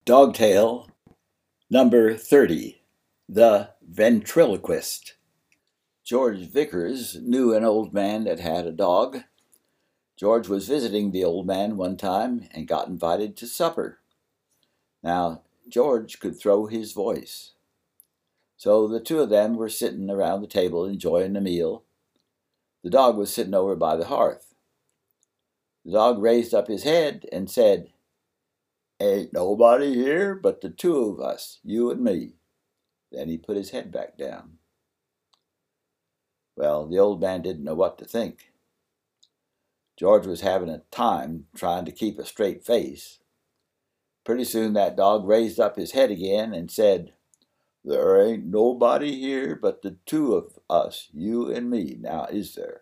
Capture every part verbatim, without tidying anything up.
Dogtale number thirty, The Ventriloquist. George Vickers knew an old man that had a dog. George was visiting the old man one time and got invited to supper. Now, George could throw his voice. So the two of them were sitting around the table enjoying the meal. The dog was sitting over by the hearth. The dog raised up his head and said, "Ain't nobody here but the two of us, you and me." Then he put his head back down. Well, the old man didn't know what to think. George was having a time trying to keep a straight face. Pretty soon that dog raised up his head again and said, "There ain't nobody here but the two of us, you and me, now is there?"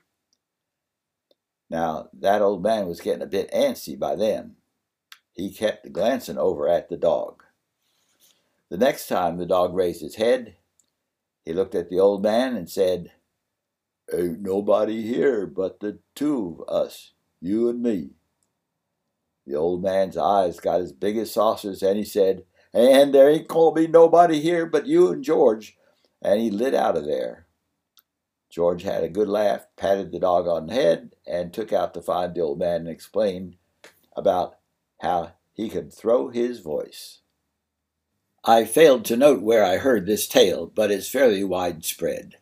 Now, that old man was getting a bit antsy by then. He kept glancing over at the dog. The next time the dog raised his head, he looked at the old man and said, "Ain't nobody here but the two of us, you and me." The old man's eyes got as big as saucers, and he said, "And there ain't gonna be nobody here but you and George," and he lit out of there. George had a good laugh, patted the dog on the head, and took out to find the old man and explain about how he could throw his voice. I failed to note where I heard this tale, but it's fairly widespread.